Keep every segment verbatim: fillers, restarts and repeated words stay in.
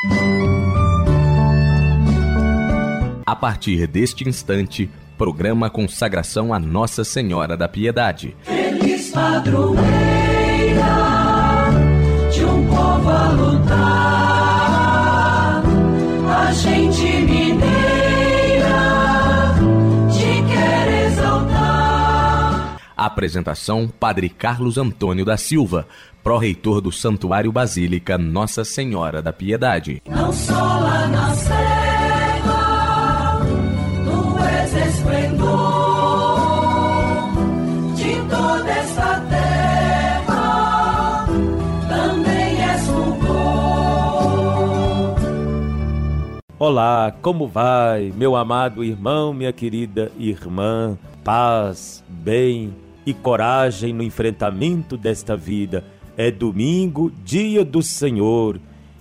A partir deste instante, programa Consagração a Nossa Senhora da Piedade. Feliz padroeira de um povo a lutar, a gente mineira te quer exaltar. Apresentação: Padre Carlos Antônio da Silva, pró-reitor do Santuário Basílica Nossa Senhora da Piedade. Não só lá na serra, tu és esplendor de toda esta terra, também és fulgor. Olá, como vai, meu amado irmão, minha querida irmã? Paz, bem e coragem no enfrentamento desta vida. É domingo, dia do Senhor,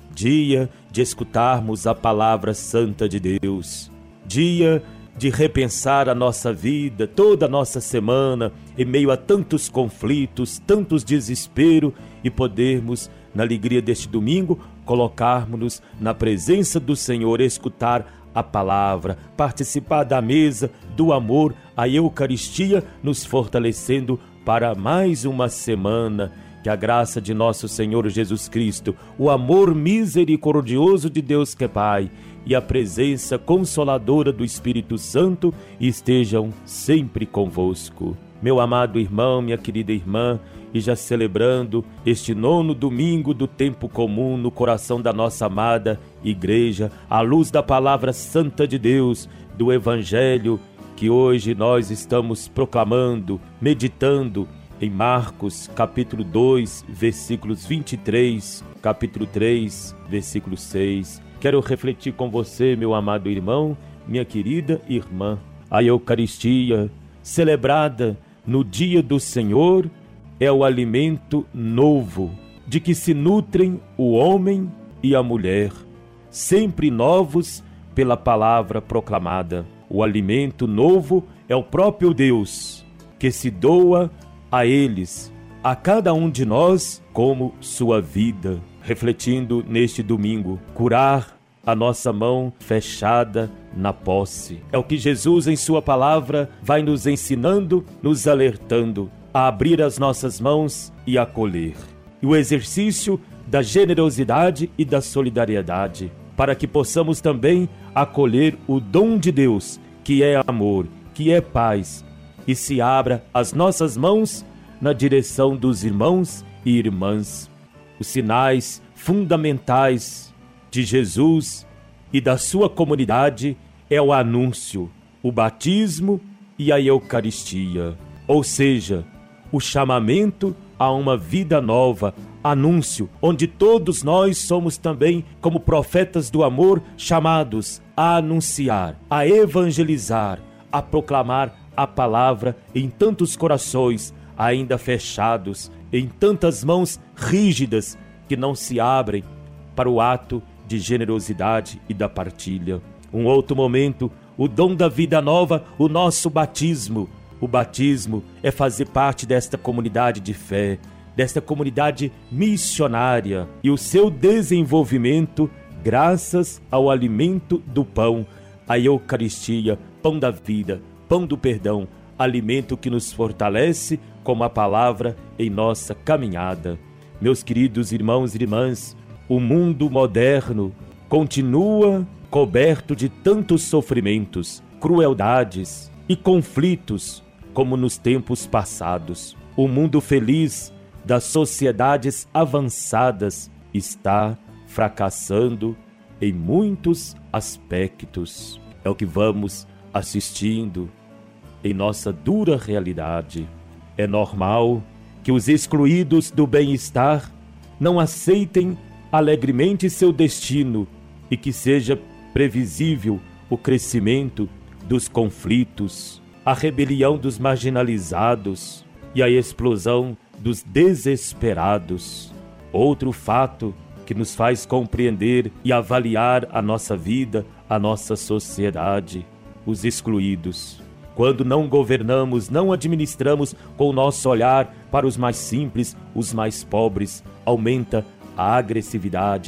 dia de escutarmos a palavra santa de Deus, dia de repensar a nossa vida, toda a nossa semana, em meio a tantos conflitos, tantos desesperos, e podermos, na alegria deste domingo, colocarmos-nos na presença do Senhor, escutar a palavra, participar da mesa do amor, a Eucaristia, nos fortalecendo para mais uma semana. Que a graça de nosso Senhor Jesus Cristo, o amor misericordioso de Deus que é Pai e a presença consoladora do Espírito Santo estejam sempre convosco. Meu amado irmão, minha querida irmã, e já celebrando este nono domingo do tempo comum no coração da nossa amada Igreja, à luz da palavra santa de Deus, do Evangelho que hoje nós estamos proclamando, meditando, em Marcos, capítulo dois, versículos vinte e três, capítulo três, versículo seis. Quero refletir com você, meu amado irmão, minha querida irmã. A Eucaristia, celebrada no dia do Senhor, é o alimento novo de que se nutrem o homem e a mulher, sempre novos pela palavra proclamada. O alimento novo é o próprio Deus, que se doa a eles, a cada um de nós, como sua vida. Refletindo neste domingo, curar a nossa mão fechada na posse. É o que Jesus, em sua palavra, vai nos ensinando, nos alertando a abrir as nossas mãos e acolher. E o exercício da generosidade e da solidariedade, para que possamos também acolher o dom de Deus, que é amor, que é paz, e se abra as nossas mãos na direção dos irmãos e irmãs. Os sinais fundamentais de Jesus e da sua comunidade é o anúncio, o batismo e a Eucaristia, ou seja, o chamamento a uma vida nova, anúncio, onde todos nós somos também, como profetas do amor, chamados a anunciar, a evangelizar, a proclamar a palavra em tantos corações ainda fechados, em tantas mãos rígidas que não se abrem para o ato de generosidade e da partilha. Um outro momento, o dom da vida nova, o nosso batismo. O batismo é fazer parte desta comunidade de fé, desta comunidade missionária, e o seu desenvolvimento graças ao alimento do pão, a Eucaristia, pão da vida, pão do perdão, alimento que nos fortalece como a palavra em nossa caminhada. Meus queridos irmãos e irmãs, o mundo moderno continua coberto de tantos sofrimentos, crueldades e conflitos como nos tempos passados. O mundo feliz das sociedades avançadas está fracassando em muitos aspectos. É o que vamos assistindo em nossa dura realidade. É normal que os excluídos do bem-estar não aceitem alegremente seu destino e que seja previsível o crescimento dos conflitos, a rebelião dos marginalizados e a explosão dos desesperados. Outro fato que nos faz compreender e avaliar a nossa vida, a nossa sociedade, os excluídos. Quando não governamos, não administramos com o nosso olhar para os mais simples, os mais pobres, aumenta a agressividade,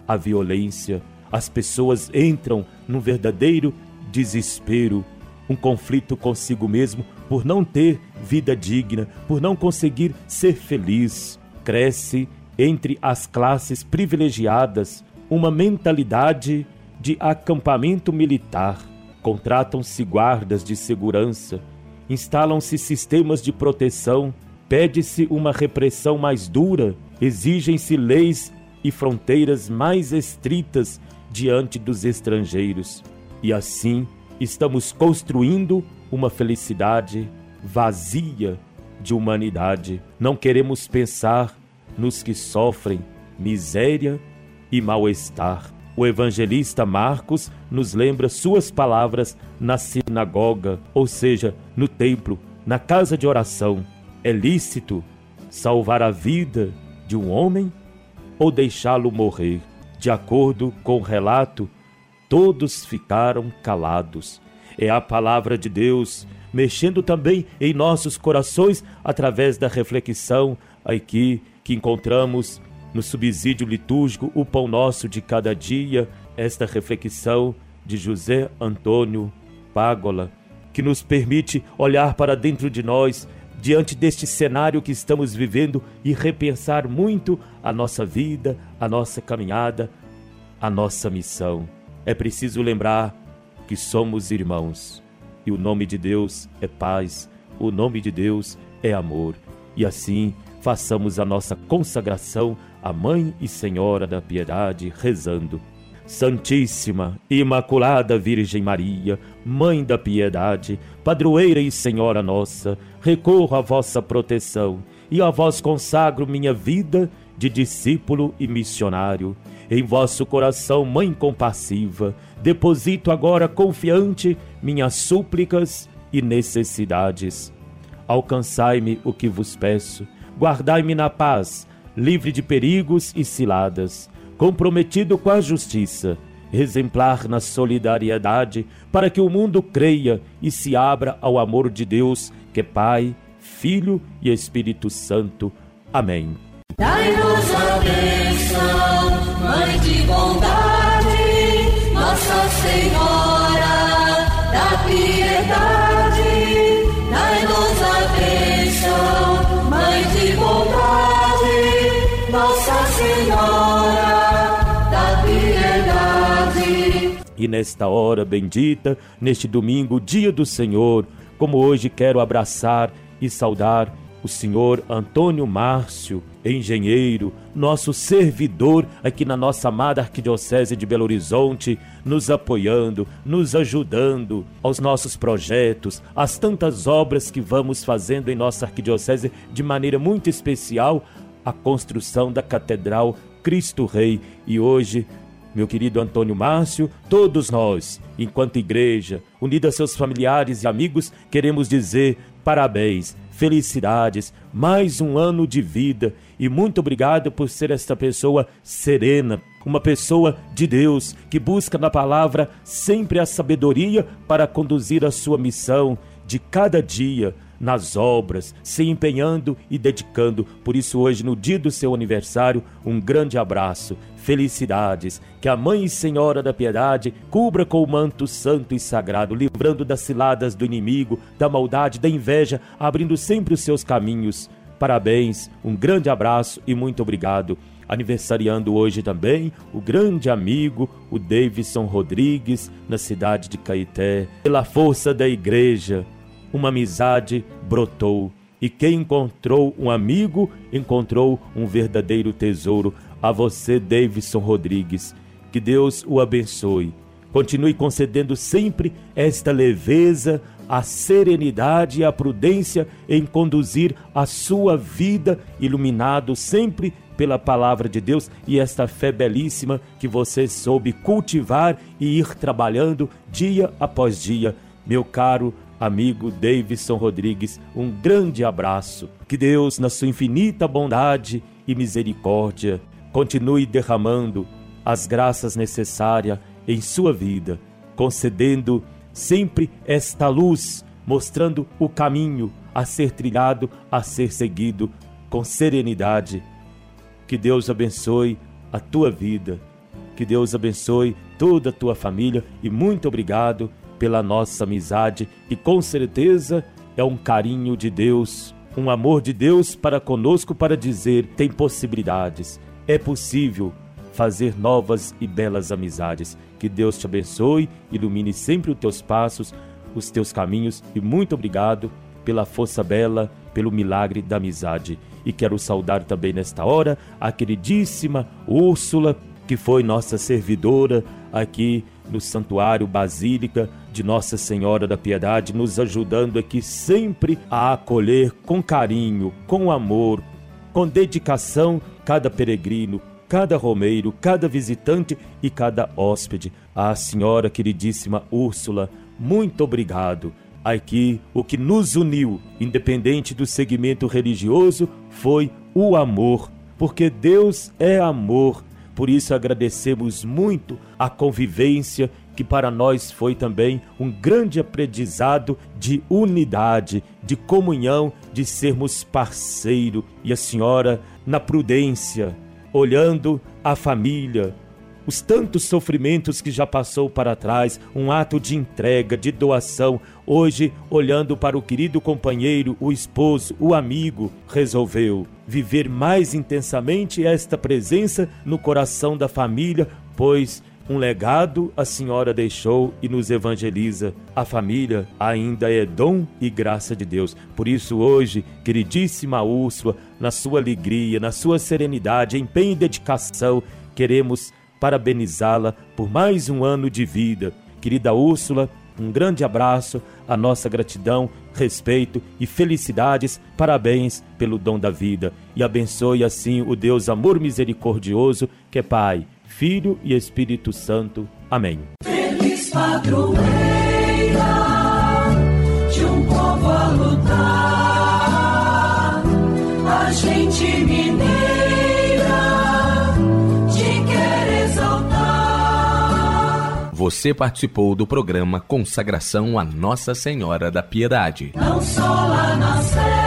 a violência. As pessoas entram num verdadeiro desespero, um conflito consigo mesmo por não ter vida digna, por não conseguir ser feliz. Cresce entre as classes privilegiadas uma mentalidade de acampamento militar. Contratam-se guardas de segurança, instalam-se sistemas de proteção, pede-se uma repressão mais dura, exigem-se leis e fronteiras mais estritas diante dos estrangeiros. E assim estamos construindo uma felicidade vazia de humanidade. Não queremos pensar nos que sofrem miséria e mal-estar. O evangelista Marcos nos lembra suas palavras na sinagoga, ou seja, no templo, na casa de oração. É lícito salvar a vida de um homem ou deixá-lo morrer? De acordo com o relato, todos ficaram calados. É a palavra de Deus mexendo também em nossos corações através da reflexão aqui que encontramos no subsídio litúrgico O Pão Nosso de Cada Dia, esta reflexão de José Antônio Págola, que nos permite olhar para dentro de nós, diante deste cenário que estamos vivendo, e repensar muito a nossa vida, a nossa caminhada, a nossa missão. É preciso lembrar que somos irmãos, e o nome de Deus é paz, o nome de Deus é amor, e assim façamos a nossa consagração à Mãe e Senhora da Piedade, rezando: Santíssima, Imaculada Virgem Maria, Mãe da Piedade, Padroeira e Senhora nossa, recorro à vossa proteção e a vós consagro minha vida de discípulo e missionário. Em vosso coração, Mãe compassiva, deposito agora confiante minhas súplicas e necessidades. Alcançai-me o que vos peço, guardai-me na paz, livre de perigos e ciladas, comprometido com a justiça, exemplar na solidariedade, para que o mundo creia e se abra ao amor de Deus, que é Pai, Filho e Espírito Santo. Amém. Dai-nos a bênção, Mãe de bondade, Nossa Senhora da Piedade. Dai-nos a bênção, Mãe de bondade, Nossa Senhora da Piedade. E nesta hora bendita, neste domingo, dia do Senhor, como hoje quero abraçar e saudar o senhor Antônio Márcio, engenheiro, nosso servidor aqui na nossa amada Arquidiocese de Belo Horizonte, nos apoiando, nos ajudando aos nossos projetos, às tantas obras que vamos fazendo em nossa Arquidiocese, de maneira muito especial, a construção da Catedral Cristo Rei. E hoje, meu querido Antônio Márcio, todos nós, enquanto igreja, unida a seus familiares e amigos, queremos dizer parabéns, felicidades, mais um ano de vida, e muito obrigado por ser esta pessoa serena, uma pessoa de Deus, que busca na palavra sempre a sabedoria para conduzir a sua missão de cada dia, nas obras, se empenhando e dedicando. Por isso hoje, no dia do seu aniversário, um grande abraço, felicidades, que a Mãe e Senhora da Piedade cubra com o manto santo e sagrado, livrando das ciladas do inimigo, da maldade, da inveja, abrindo sempre os seus caminhos. Parabéns, um grande abraço e muito obrigado. Aniversariando hoje também o grande amigo, o Davidson Rodrigues, na cidade de Caeté. Pela força da igreja, uma amizade brotou, e quem encontrou um amigo, encontrou um verdadeiro tesouro. A você, Davidson Rodrigues, que Deus o abençoe. Continue concedendo sempre esta leveza, a serenidade e a prudência em conduzir a sua vida, iluminado sempre pela palavra de Deus, e esta fé belíssima que você soube cultivar e ir trabalhando dia após dia. Meu caro amigo Davidson Rodrigues, um grande abraço. Que Deus, na sua infinita bondade e misericórdia, continue derramando as graças necessárias em sua vida, concedendo sempre esta luz, mostrando o caminho a ser trilhado, a ser seguido com serenidade. Que Deus abençoe a tua vida, Que Deus abençoe toda a tua família e muito obrigado pela nossa amizade, e com certeza é um carinho de Deus, um amor de Deus para conosco, para dizer: tem possibilidades, é possível fazer novas e belas amizades. Que Deus te abençoe, ilumine sempre os teus passos, os teus caminhos, e muito obrigado pela força bela, pelo milagre da amizade. E quero saudar também nesta hora a queridíssima Úrsula, que foi nossa servidora aqui no Santuário Basílica de Nossa Senhora da Piedade, nos ajudando aqui sempre a acolher com carinho, com amor, com dedicação cada peregrino, cada romeiro, cada visitante e cada hóspede. A senhora queridíssima Úrsula, muito obrigado. Aqui o que nos uniu, independente do segmento religioso, foi o amor, porque Deus é amor. Por isso agradecemos muito a convivência, que para nós foi também um grande aprendizado de unidade, de comunhão, de sermos parceiro. E a senhora, na prudência, olhando a família, os tantos sofrimentos que já passou para trás, um ato de entrega, de doação, hoje olhando para o querido companheiro, o esposo, o amigo, resolveu viver mais intensamente esta presença no coração da família, pois um legado a senhora deixou e nos evangeliza. A família ainda é dom e graça de Deus. Por isso hoje, queridíssima Úrsula, na sua alegria, na sua serenidade, empenho e dedicação, queremos parabenizá-la por mais um ano de vida. Querida Úrsula, um grande abraço, a nossa gratidão, respeito e felicidades. Parabéns pelo dom da vida. E abençoe assim o Deus amor misericordioso, que é Pai, Filho e Espírito Santo. Amém. Feliz padroeira de um povo a lutar, a gente mineira te quer exaltar. Você participou do programa Consagração a Nossa Senhora da Piedade. Não só lá na Sé